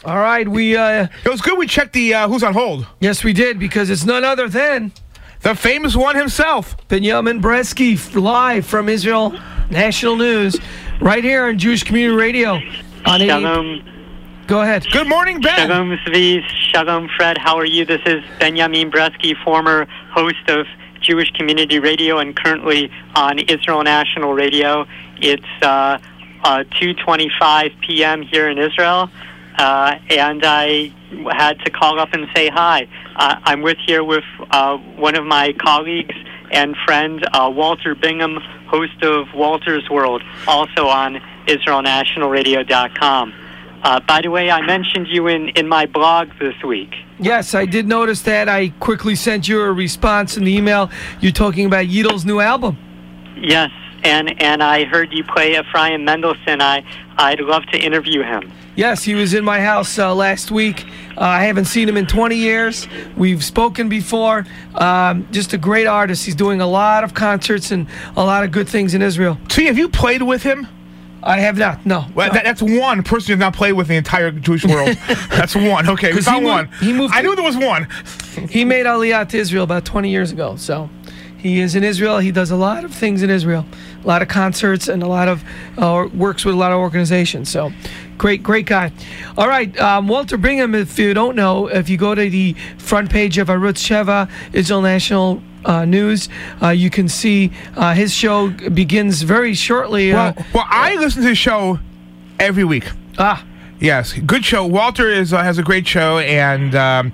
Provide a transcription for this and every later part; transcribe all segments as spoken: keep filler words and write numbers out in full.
All right, we... Uh, it was good we checked the uh, who's on hold. Yes, we did, because it's none other than... the famous one himself. Benjamin Bresky, live from Israel National News, right here on Jewish Community Radio. On Shalom. Go ahead. Good morning, Ben. Shalom, Zvi. Shalom, Fred. How are you? This is Benjamin Bresky, former host of Jewish Community Radio and currently on Israel National Radio. It's uh, uh, two twenty-five p.m. here in Israel, uh, and I had to call up and say hi. Uh, I'm with here with uh, one of my colleagues and friend, uh, Walter Bingham, host of Walter's World, also on Israel National Radio dot com. Uh, by the way, I mentioned you in, in my blog this week. Yes, I did notice that. I quickly sent you a response in the email. You're talking about Yiddel's new album. Yes, and, and I heard you play Ephraim Mendelssohn. I, I'd love to interview him. Yes, he was in my house uh, last week. Uh, I haven't seen him in twenty years. We've spoken before. Um, just a great artist. He's doing a lot of concerts and a lot of good things in Israel. So, have you played with him? I have not, no. Well, no. That, that's one person you've not played with the entire Jewish world. That's one. Okay, we found he one. Moved, he moved I knew there was one. He made Aliyah to Israel about twenty years ago, so he is in Israel. He does a lot of things in Israel, a lot of concerts and a lot of uh, works with a lot of organizations. So, great, great guy. All right, um, Walter Bingham. If you don't know, if you go to the front page of Arutz Sheva, Israel National uh, News, uh, you can see uh, his show begins very shortly. Uh, well, well, I listen to his show every week. Ah. Yes, good show. Walter is uh, has a great show, and um,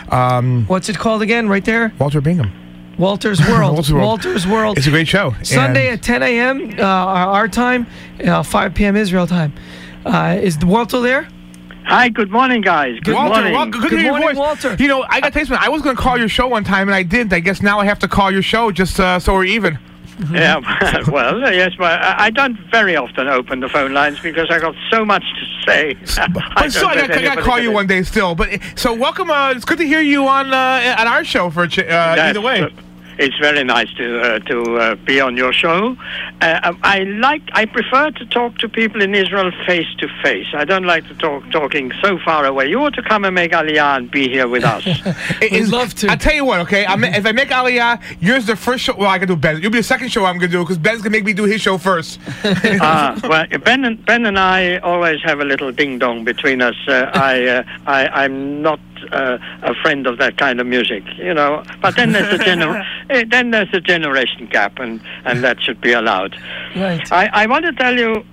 um, what's it called again? Right there, Walter Bingham. Walter's World. Walter's World. Walter's World. It's a great show. Sunday and at ten a.m. Uh, our time, uh, five p.m. Israel time. Uh, is Walter there? Hi, good morning, guys. Good Walter, morning. Well, good, good to hear morning, your voice. Walter. You know, I got to tell you something. I was going to call your show one time, and I didn't. I guess now I have to call your show just uh, so we're even. Yeah, well, yes, but I don't very often open the phone lines because I got so much to say. But still, I got, I got to call you one day still. But so welcome. Uh, it's good to hear you on uh, on our show for uh, either way. Uh, It's very nice to uh, to uh, be on your show. Uh, I like. I prefer to talk to people in Israel face to face. I don't like to talk talking so far away. You ought to come and make Aliyah and be here with us. We'd love to. I'll tell you what. Okay, I'm, if I make Aliyah, yours the first show. Well, I can do Ben. You'll be the second show I'm gonna do because Ben's gonna make me do his show first. uh, well, Ben and Ben and I always have a little ding dong between us. Uh, I, uh, I I'm not. Uh, a friend of that kind of music, you know. But then there's a gener- then there's a generation gap, and, and that should be allowed. Right. I, I want to tell you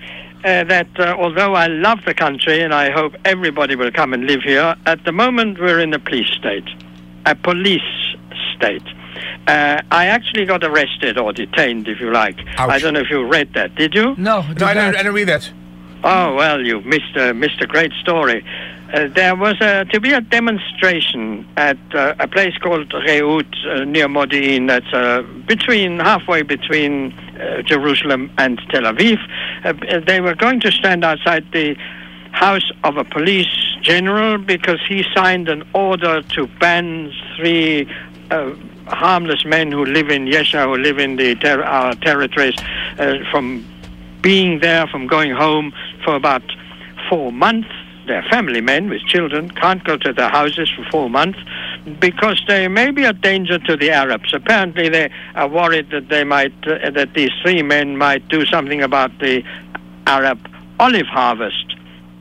uh, that uh, although I love the country and I hope everybody will come and live here, at the moment we're in a police state, a police state. Uh, I actually got arrested or detained, if you like. Ouch. I don't know if you read that. Did you? No, No, I didn't, I didn't read that. Oh, well, you've missed, uh, missed a great story. Uh, there was a, to be a demonstration at uh, a place called Reut uh, near Modi'in. That's uh, between halfway between uh, Jerusalem and Tel Aviv. Uh, they were going to stand outside the house of a police general because he signed an order to ban three uh, harmless men who live in Yesha, who live in the ter- our territories, uh, from being there, from going home for about four months. They're family men with children, can't go to their houses for four months because they may be a danger to the Arabs. Apparently they are worried that they might, uh, that these three men might do something about the Arab olive harvest.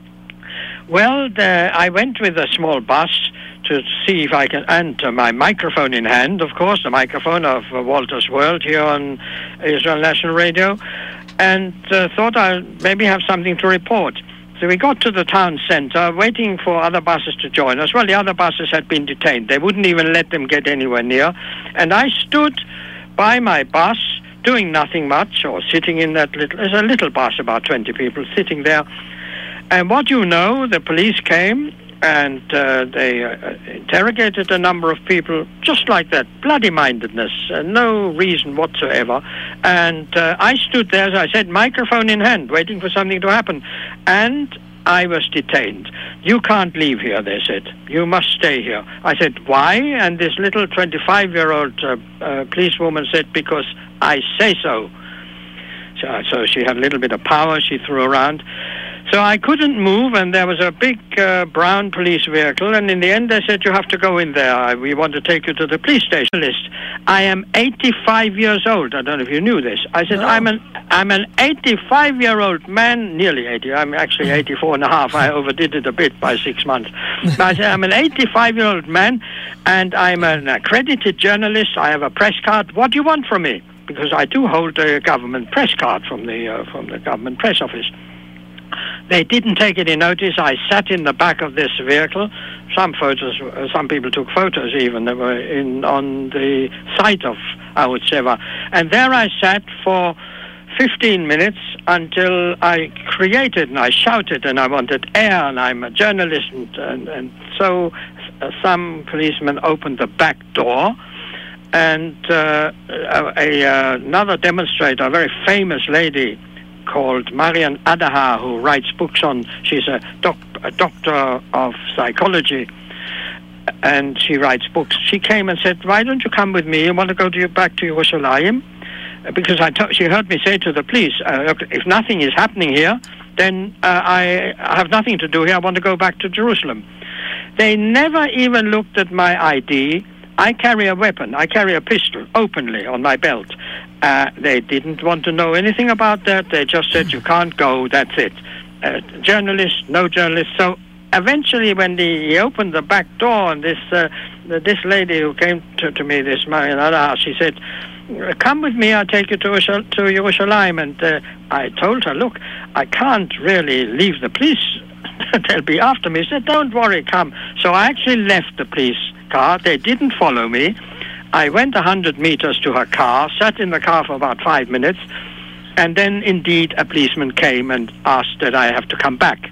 Well, the, I went with a small bus to see if I can, and uh, my microphone in hand, of course, the microphone of uh, Walter's World here on Israel National Radio, and uh, thought I'd maybe have something to report. So we got to the town centre, waiting for other buses to join us. Well, the other buses had been detained. They wouldn't even let them get anywhere near. And I stood by my bus, doing nothing much, or sitting in that little... There's a little bus, about twenty people, sitting there. And what you know, the police came, and uh, they uh, interrogated a number of people, just like that, bloody-mindedness, uh, no reason whatsoever. And uh, I stood there, as I said, microphone in hand, waiting for something to happen. And I was detained. You can't leave here, they said. You must stay here. I said, why? And this little twenty-five-year-old uh, uh, policewoman said, because I say so. so. So she had a little bit of power she threw around. So I couldn't move, and there was a big uh, brown police vehicle, and in the end they said, you have to go in there. We want to take you to the police station. List. I am eighty-five years old. I don't know if you knew this. I said, no. I'm an I'm an eighty-five-year-old man, nearly eighty. I'm actually eighty-four and a half. I overdid it a bit by six months. But I said, I'm an eighty-five-year-old man, and I'm an accredited journalist. I have a press card. What do you want from me? Because I do hold a government press card from the uh, from the government press office. They didn't take any notice. I sat in the back of this vehicle. Some photos, uh, some people took photos even. They were in on the site of Auschwitz, and there I sat for fifteen minutes until I created and I shouted and I wanted air, and I'm a journalist, and and, and so uh, some policemen opened the back door, and uh, a, a, uh, another demonstrator, a very famous lady called Marian Adaha, who writes books on, she's a, doc, a doctor of psychology, and she writes books. She came and said, why don't you come with me? You want to go to, back to Jerusalem? Because I t- she heard me say to the police, uh, if nothing is happening here, then uh, I have nothing to do here. I want to go back to Jerusalem. They never even looked at my I D. I carry a weapon. I carry a pistol openly on my belt. Uh, they didn't want to know anything about that. They just said, you can't go, that's it. Uh, journalist, no journalist. So eventually when the, he opened the back door, and this uh, this lady who came to, to me, this Marianada, she said, come with me, I'll take you to, to Jerusalem. And uh, I told her, look, I can't really leave the police. They'll be after me. She said, don't worry, come. So I actually left the police car. They didn't follow me. I went a hundred meters to her car, sat in the car for about five minutes, and then indeed a policeman came and asked that I have to come back.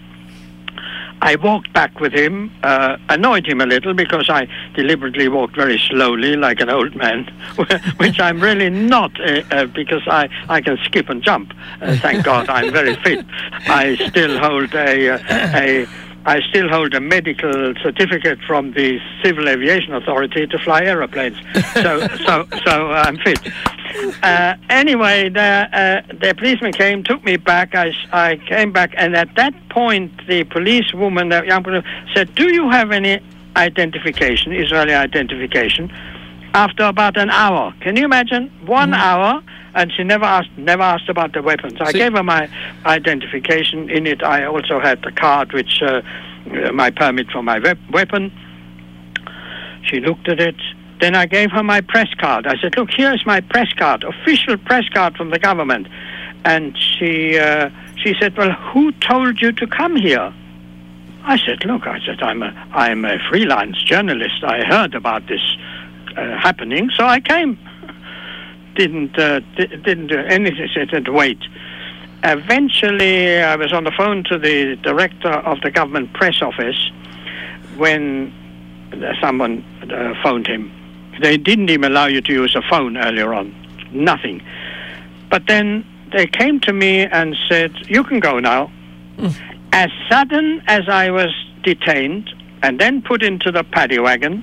I walked back with him, uh, annoyed him a little because I deliberately walked very slowly like an old man, which I'm really not, uh, uh, because I, I can skip and jump. Uh, thank God, I'm very fit. I still hold a, uh, a I still hold a medical certificate from the Civil Aviation Authority to fly aeroplanes. So, so, so I'm fit. Uh, anyway, the, uh, the policeman came, took me back. I, I came back, and at that point, the policewoman, the young person, said, "Do you have any identification, Israeli identification?" After about an hour, can you imagine? One mm. hour. And she never asked, never asked about the weapons. I See? gave her my identification. In it, I also had the card, which uh, my permit for my wep- weapon. She looked at it. Then I gave her my press card. I said, "Look, here is my press card, official press card from the government." And she uh, she said, "Well, who told you to come here?" I said, "Look," I said, "I'm a I'm a freelance journalist. I heard about this uh, happening, so I came." Didn't uh, d- didn't do anything. She said, "Wait." Eventually, I was on the phone to the director of the government press office when uh, someone uh, phoned him. They didn't even allow you to use a phone earlier on. Nothing. But then they came to me and said, "You can go now." Mm. As sudden as I was detained and then put into the paddy wagon,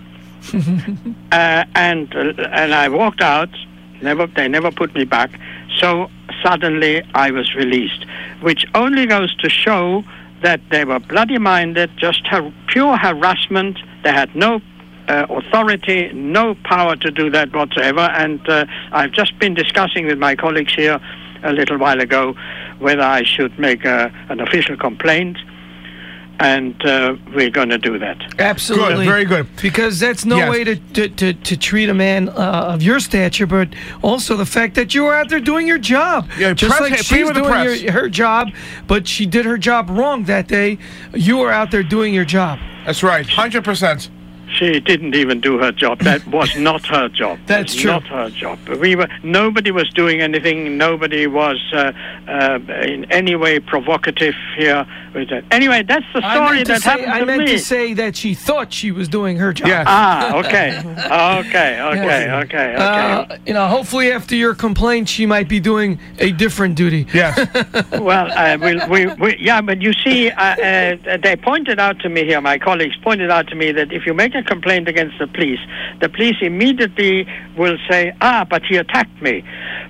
uh, and uh, and I walked out. Never, they never put me back. So suddenly I was released, which only goes to show that they were bloody-minded, just har- pure harassment. They had no uh, authority, no power to do that whatsoever. And uh, I've just been discussing with my colleagues here a little while ago whether I should make a, an official complaint. And uh, we're going to do that. Absolutely. Good, very good. Because that's no yes. way to, to, to, to treat a man uh, of your stature, but also the fact that you were out there doing your job. Yeah, Just press, like she's doing your, her job, but she did her job wrong that day. You were out there doing your job. That's right, one hundred percent. She didn't even do her job. That was not her job. That's true. Not her job. We were. Nobody was doing anything. Nobody was uh, uh, in any way provocative here. Anyway, that's the story that say, happened to I meant me. to say that she thought she was doing her job. Yes. Ah, okay, okay, okay, Yes. okay, okay. Uh, you know, hopefully after your complaint, she might be doing a different duty. Yes. Well, uh, we, we, we, yeah, but you see, uh, uh, they pointed out to me here, my colleagues pointed out to me that if you make a complaint against the police, the police immediately will say, ah, but he attacked me.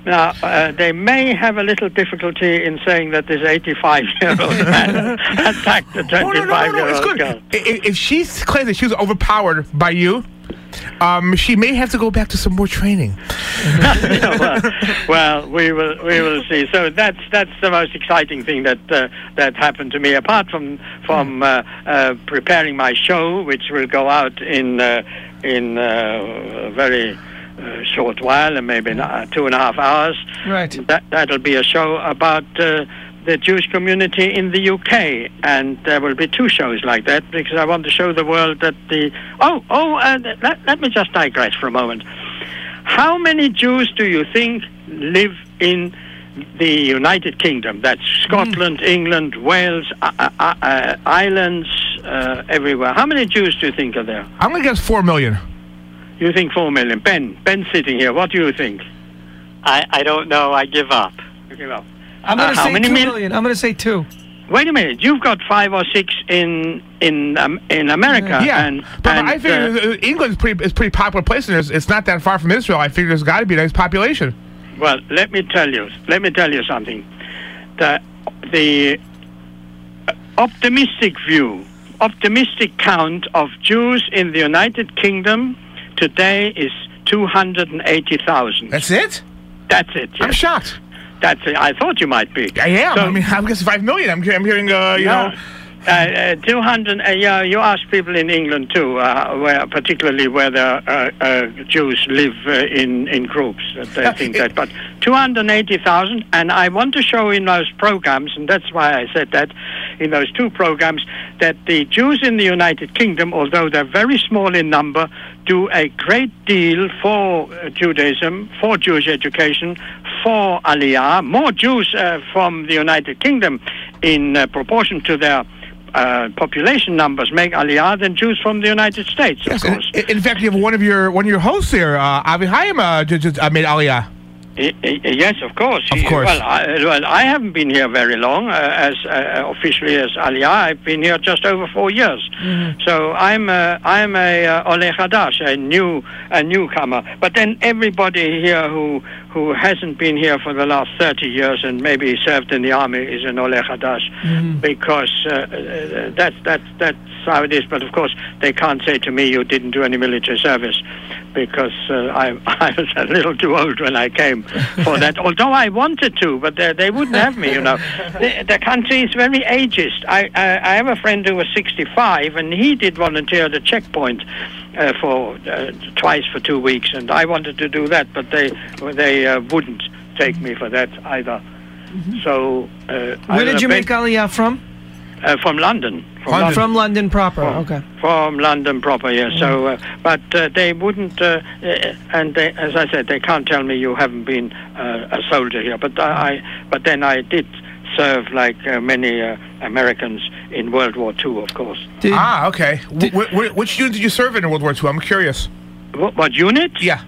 Now, uh, they may have a little difficulty in saying that this eighty-five-year-old man attacked the Oh, no, no, no, no, twenty-five-year-old it's good. girl. If, if she claims that she was overpowered by you, um, she may have to go back to some more training. well, well, we will we will see. So that's that's the most exciting thing that uh, that happened to me. Apart from from uh, uh, preparing my show, which will go out in uh, in uh, a very uh, short while, and maybe in, uh, two and a half hours. Right. That that'll be a show about Uh, the Jewish community in the U K, and there will be two shows like that because I want to show the world that the oh oh uh, let, let me just digress for a moment. How many Jews do you think live in the United Kingdom? That's Scotland, mm. England, Wales, uh, uh, uh, islands, uh, everywhere. How many Jews do you think are there? I'm gonna guess four million. You think four million? Ben, Ben sitting here. What do you think? I, I don't know. I give up. You give up. I'm going to Uh, how say many two mil- million. I'm going to say two. Wait a minute. You've got five or six in in um, in America. Yeah, and, but and, I figure uh, uh, England is pretty is pretty popular place, and it's, it's not that far from Israel. I figure there's got to be a nice population. well, let me tell you. Let me tell you something. The the optimistic view, optimistic count of Jews in the United Kingdom today is two hundred eighty thousand. That's it? That's it. Yes. I'm shocked. That's it. I thought you might be. I am. So- I mean, I'm guessing five million. I'm, I'm hearing, uh, you Yeah. know. Uh, uh, two hundred, uh, yeah, you ask people in England too, uh, where, particularly where the uh, uh, Jews live uh, in, in groups, that they Uh, think it- that. But two hundred eighty thousand, and I want to show in those programs, and that's why I said that, in those two programs, that the Jews in the United Kingdom, although they're very small in number, do a great deal for uh, Judaism, for Jewish education, for Aliyah. More Jews uh, from the United Kingdom in uh, proportion to their uh, population numbers make Aliyah than Jews from the United States, of Yes, course. in, in fact, you have one of your one of your hosts here, uh, Avi Chaim, uh, just, just uh, made Aliyah. I- I- yes, of course. Of course. Well, I, well, I haven't been here very long uh, as uh, officially as Aliyah. I've been here just over four years. Mm-hmm. So I'm uh, I'm a uh, Oleh Hadash, a new a newcomer. But then everybody here who who hasn't been here for the last thirty years and maybe served in the army is an Oleh Hadash, Mm-hmm. because uh, uh, that's that's that's how it is. But of course, they can't say to me you didn't do any military service, because uh, I I was a little too old when I came for that. Although I wanted to, but they, they wouldn't have me. You know, the, the country is very ageist. I, I I have a friend who was sixty-five, and he did volunteer at a checkpoint uh, for uh, twice for two weeks, and I wanted to do that, but they they uh, wouldn't take me for that either. So uh, I Where did was you a make bit- Aliyah from? uh, from London? From London. From London proper. Oh. Okay. From London proper, yes. So, uh, but uh, they wouldn't, uh, uh, and they, as I said, they can't tell me you haven't been uh, a soldier here. But I, but then I did serve like uh, many uh, Americans in World War Two, of course. Did, Ah, okay. Wh- wh- which unit did you serve in in World War Two? I'm curious. What, what unit? Yeah.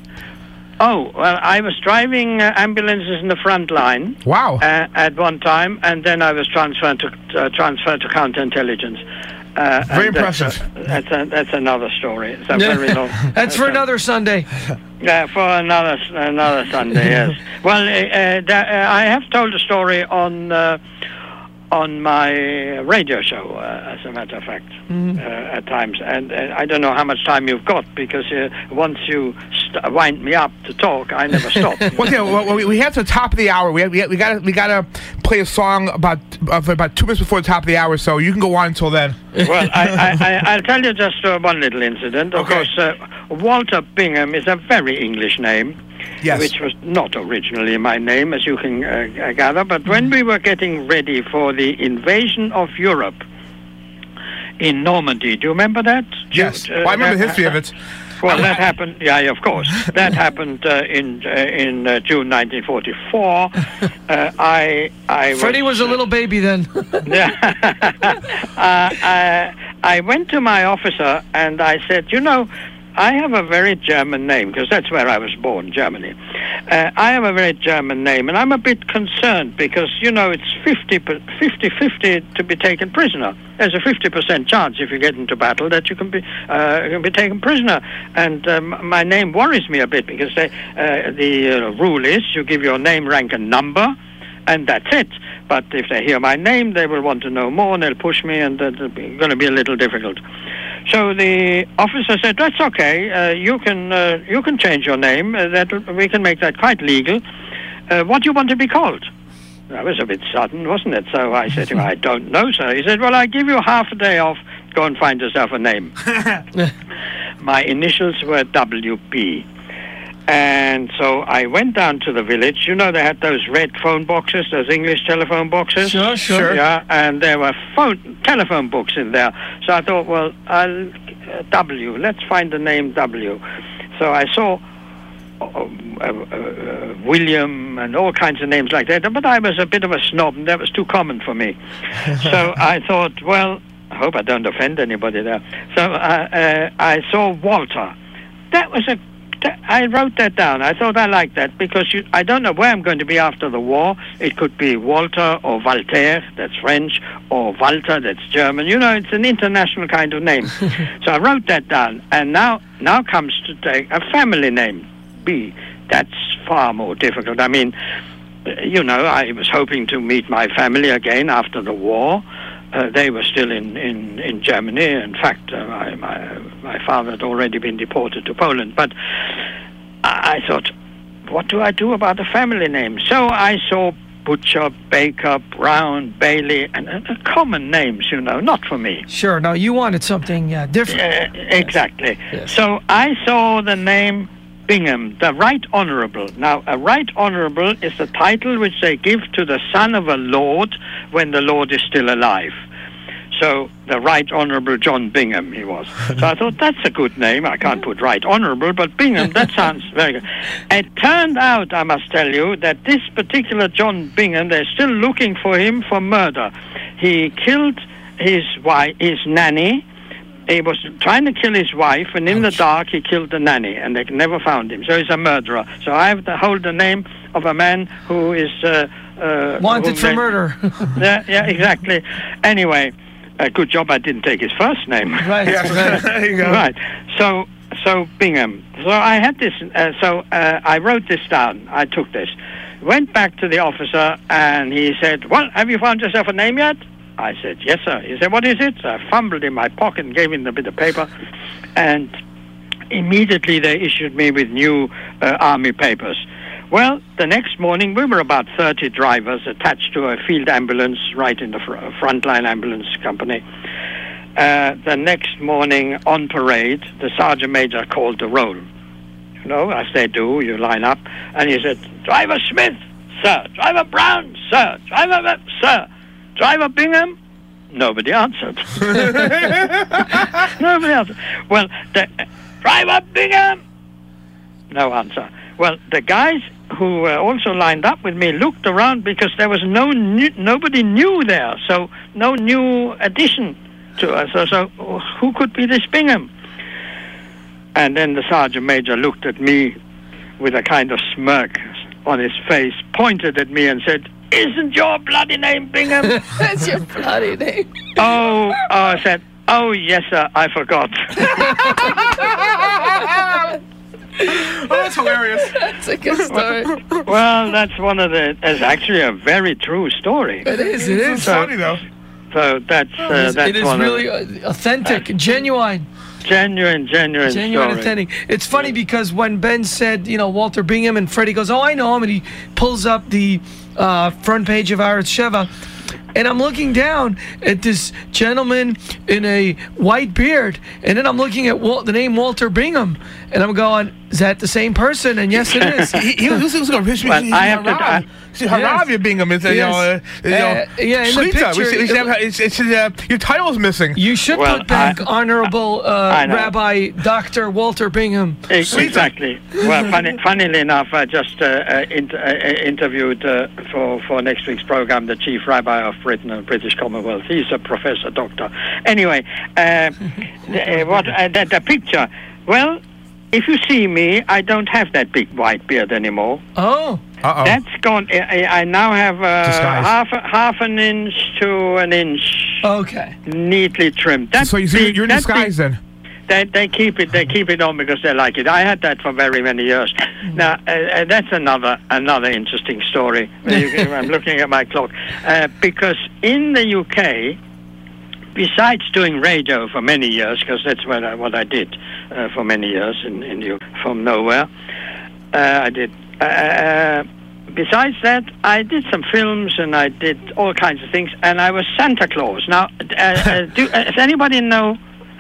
Oh, well, I was driving uh, ambulances in the front line Wow. uh, at one time, and then I was transferred to uh, transferred to counterintelligence. Uh, Very and that's, impressive. uh, That's a, that's another story. It's a very long. That's for a- another Sunday. Yeah, for another another Sunday. Yes. Well, uh, uh, that, uh, I have told a story on uh, on my radio show, uh, as a matter of fact, Mm-hmm. uh, at times. And uh, I don't know how much time you've got, because uh, once you st- wind me up to talk, I never stop. Well, yeah, well, we, we have to the top of the hour. We have, we, have, we got we got to play a song about uh, for about two minutes before the top of the hour, so you can go on until then. Well, I, I, I, I'll tell you just uh, one little incident. Of Okay. course, uh, Walter Bingham is a very English name. Yes. Which was not originally my name, as you can uh, gather. But when we were getting ready for the invasion of Europe in Normandy, do you remember that? Yes. Do you- uh, Well, I remember the that- history of it. Well, that happened. Yeah, of course. That happened uh, in uh, in uh, June nineteen forty-four. Uh, I I Freddie was a little baby then. uh, I, I went to my officer and I said, you know, I have a very German name, because that's where I was born, Germany. Uh, I have a very German name, and I'm a bit concerned because, you know, it's fifty fifty to be taken prisoner. There's a fifty percent chance if you get into battle that you can be uh, can be taken prisoner. And um, my name worries me a bit because they, uh, the uh, rule is you give your name, rank, and number, and that's it. But if they hear my name, they will want to know more, and they'll push me, and it's going to be a little difficult. So the officer said, "That's okay. Uh, you can uh, you can change your name. Uh, that we can make that quite legal. Uh, what do you want to be called?" That was a bit sudden, wasn't it? So I said to him, "I don't know, sir." He said, "Well, I give you half a day off. Go and find yourself a name." My initials were W P. And so I went down to the village. You know, they had those red phone boxes, those English telephone boxes. Sure, sure. Yeah, and there were phone telephone books in there. So I thought, well, I'll, uh, W. Let's find the name W. So I saw uh, uh, uh, William and all kinds of names like that. But I was a bit of a snob, and that was too common for me. So I thought, well, I hope I don't offend anybody there. So uh, uh, I saw Walter. That was a I wrote that down. I thought I liked that because you, I don't know where I'm going to be after the war. It could be Walter or Voltaire, that's French, or Walter, that's German. You know, it's an international kind of name. So I wrote that down. And now, now comes to take a family name, B. That's far more difficult. I mean, you know, I was hoping to meet my family again after the war. Uh, they were still in, in, in Germany. In fact, uh, my, my, my father had already been deported to Poland. But I, I thought, what do I do about the family name? So I saw Butcher, Baker, Brown, Bailey, and uh, common names, you know, not for me. Sure. No, you wanted something uh, different. Uh, exactly. Yes. So I saw the name Bingham, the Right Honourable. Now, a Right Honourable is the title which they give to the son of a lord when the lord is still alive. So, the Right Honourable John Bingham, he was. So I thought, that's a good name. I can't put Right Honourable, but Bingham, that sounds very good. It turned out, I must tell you, that this particular John Bingham, they're still looking for him for murder. He killed his wife, his nanny. He was trying to kill his wife, and in Ouch. the dark, he killed the nanny, and they never found him. So he's a murderer. So I have to hold the name of a man who is... Uh, uh, Wanted for they, murder. yeah, yeah, exactly. Anyway, a good job I didn't take his first name. Right. Yeah, there you go. Right. So, so Bingham. So I had this... Uh, so uh, I wrote this down. I took this. Went back to the officer, and he said, well, have you found yourself a name yet? I said, yes, sir. He said, what is it? So I fumbled in my pocket and gave him the bit of paper. And immediately they issued me with new uh, army papers. Well, the next morning, we were about thirty drivers attached to a field ambulance right in the fr frontline ambulance company. Uh, the next morning on parade, the sergeant major called the roll. You know, as they do, you line up. And he said, Driver Smith, sir. Driver Brown, sir. Driver, sir. Driver Bingham? Nobody answered. Nobody answered. Well, the uh, Driver Bingham? No answer. Well, the guys who were also lined up with me looked around because there was no new, nobody new there, so no new addition to us. So, so who could be this Bingham? And then the sergeant major looked at me with a kind of smirk on his face, pointed at me and said, isn't your bloody name Bingham? That's your bloody name. Oh, oh, I said, oh, yes, sir, I forgot. Oh, that's hilarious. That's a good story. Well, that's one of the, it's actually a very true story. It is, it is. It's funny, though. So that's, uh, It is- that's it is one really of the, uh, authentic, genuine. genuine, genuine, Genuine story. authentic. It's funny because when Ben said, you know, Walter Bingham, and Freddie goes, oh, I know him, and he pulls up the uh, front page of Arutz Sheva, and I'm looking down at this gentleman in a white beard, and then I'm looking at Wal the name Walter Bingham, and I'm going, is that the same person? And yes, it is. he, he was, he was going to Well, I have to- I- See, Haravia Bingham is, uh, you know, uh, you know, Uh, yeah, in the Shlita. We picture, see- we see it- have- it's, it's, uh, your title is missing. You should Well, put back I- Honorable uh, I know. Rabbi Doctor Walter Bingham. Ex- Exactly. Well, funny, funnily enough, I just uh, uh, inter uh, interviewed uh, for, for next week's program the Chief Rabbi of Britain and British Commonwealth. He's a professor, doctor. Anyway, uh, the, uh, what uh, the, the picture, well, if you see me, I don't have that big white beard anymore. Oh. Uh-oh. That's gone. I, I now have uh, Disguise. half half an inch to an inch, Okay. neatly trimmed. That's so you, so big, you're in that's disguise big. then? They they keep it they keep it on because they like it. I had that for very many years. Now uh, uh, that's another another interesting story. You can- I'm looking at my clock uh, because in the U K, besides doing radio for many years, because that's what I, what I did uh, for many years in in the, from nowhere, uh, I did. Uh, besides that, I did some films and I did all kinds of things, and I was Santa Claus. Now, uh, uh, do, uh, does anybody know?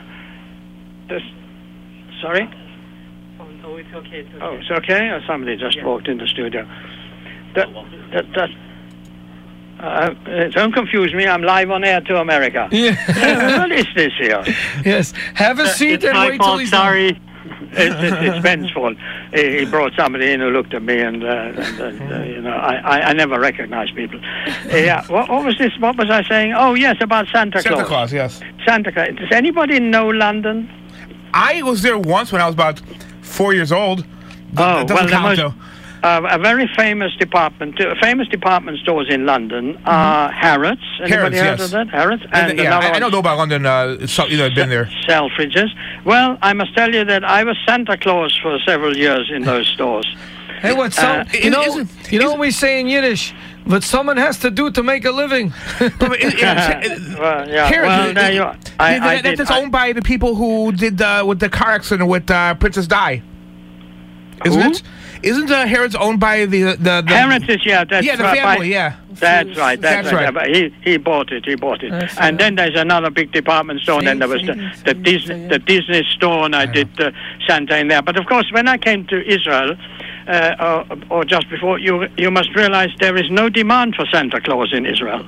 This, sorry? Oh, no, it's okay. It's okay. Oh, it's okay? Or somebody just Yeah. walked in the studio. That, that, that, uh, uh, don't confuse me. I'm live on air to America. Yeah. Uh, what is this here? Yes. Have a seat It's and my wait till fault. he's done. Sorry. It's, it's, it's Ben's fault. He, he brought somebody in who looked at me, and, uh, and uh, you know, I, I, I never recognize people. Uh, yeah. What, what was this? What was I saying? Oh, yes, about Santa, Santa Claus. Claus, yes. Santa Claus. Does anybody know London? I was there once when I was about four years old. Oh, That doesn't well, the count, most- though. Uh, a very famous department, uh, famous department stores in London are Harrods. Anybody heard Harrods, yes. of that? Harrods. And, yeah, another I, I one, don't know about London. Uh, so, you know, I've been there. Selfridges. Well, I must tell you that I was Santa Claus for several years in those stores. Hey, what? So, Uh, you know, isn't- you know isn't- what we say in Yiddish? What someone has to do to make a living. But it- yeah, it- Well, yeah. Harrods, well, it- there you are. I, yeah, I that- did, that's I- owned by the people who did uh, with the car accident with uh, Princess Di. Isn't Who? it? Isn't uh, Harrods owned by the the, the Heritage, yeah, that's yeah, the right. family, by- yeah. That's right. That's, That's right. right. Yeah, but he he bought it. He bought it. That's and right. then there's another big department store. And then there was the, the Disney the Disney store, and I did uh, Santa in there. But of course, when I came to Israel, uh, or, or just before, you you must realize there is no demand for Santa Claus in Israel.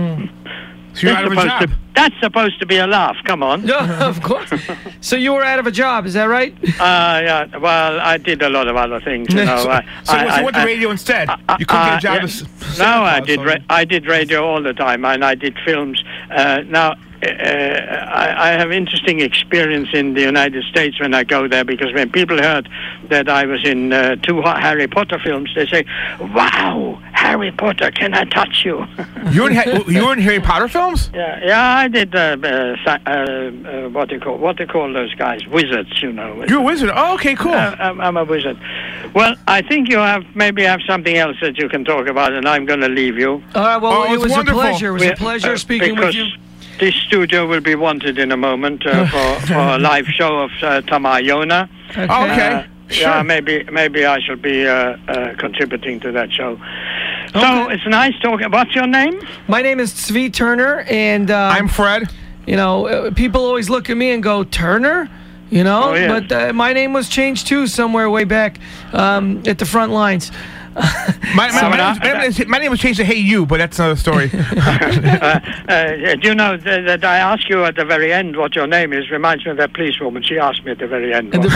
So you're out of a supposed job. to, that's supposed to be a laugh. Come on. No, of course. So you were out of a job, is that right? Uh, yeah. Well, I did a lot of other things. You know. So, I, so, I, so you went I- to radio instead. Uh, You couldn't get a job yeah. as Santa No, I Claus, did. so- Ra- I did radio all the time, and I did films. Uh, now, uh, I, I have interesting experience in the United States when I go there, because when people heard that I was in uh, two Ha- Harry Potter films, they say, "Wow, Harry Potter, can I touch you?" You were in Ha- you were in Harry Potter films? yeah, yeah, I did. Uh, uh, si- uh, uh, what do you call what do you call those guys? Wizards, you know. You're a wizard. Oh, okay, cool. Uh, I'm, I'm a wizard. Well, I think you have maybe have something else that you can talk about, and I'm going to leave you. All right, well, Oh, it it's was wonderful. a pleasure. It was We- a pleasure uh, speaking with because you. This studio will be wanted in a moment uh, for, for a live show of uh, Tamar Yona. Okay. Oh, okay. Uh, Sure. Yeah, maybe maybe I shall be uh, uh, contributing to that show. So Okay. it's nice talking. What's your name? My name is Tzvi Turner, and um, I'm Fred. you know, uh, people always look at me and go, Turner? You know, Oh, yeah. but uh, my name was changed too somewhere way back um, at the front lines. My, my, So my, now- name, was, my, name is, my name was changed to Hey You, but that's another story. uh, uh, do you know that, that I asked you at the very end what your name is? Reminds me of that policewoman. She asked me at the very end. At the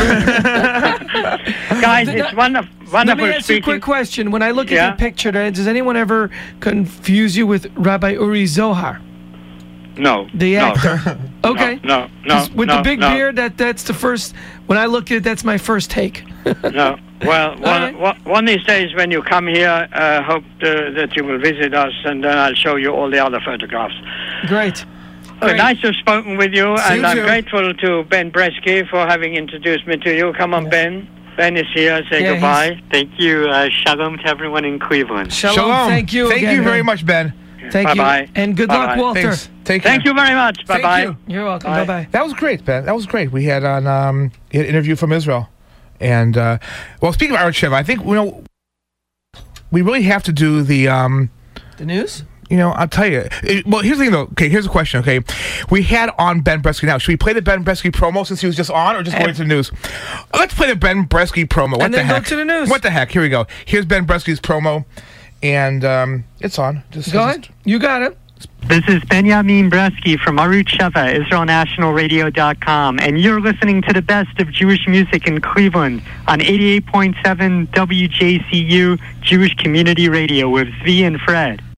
what- Guys, Did it's I- wonderful, Let wonderful me ask you a speaking. quick question. When I look Yeah? at your picture, does anyone ever confuse you with Rabbi Uri Zohar, No, the no. actor? Okay. No, no, 'Cause with no, the big no. beard, that that's the first. When I look at it, that's my first take. No. Well, one, right. one, one of these days when you come here, uh, hope uh, that you will visit us, and then I'll show you all the other photographs. Great. Uh, Great. nice to have spoken with you, See and you I'm too. grateful to Ben Bresky for having introduced me to you. Come on, Ben. Ben is here. Say Yeah, goodbye. Thank you. Uh, shalom to everyone in Cleveland. Shalom. Thank you. Thank again, you very Ben. much, Ben. Thank Bye-bye. you. And good luck, Bye-bye. Walter. Thanks. Take care. Thank you very much. Bye Thank bye. you. You're welcome. Bye. Bye bye. That was great, Ben. That was great. We had on um, we had an interview from Israel, and uh, well, speaking of Aracheva, I think you know we really have to do the. Um, The news? You know, I'll tell you. It- well, here's the thing, though. Okay, here's a question. Okay, we had on Ben Bresky now. Should we play the Ben Bresky promo since he was just on, or just go And- into the news? Let's play the Ben Bresky promo. What And the then go heck? to the news. What the heck? Here we go. Here's Ben Bresky's promo, and um, it's on. Just Go ahead. You got it. This is Benjamin Bresky from Arut Sheva, Israel National Radio dot com, and you're listening to the best of Jewish music in Cleveland on eighty-eight point seven W J C U Jewish Community Radio with Zvi and Fred.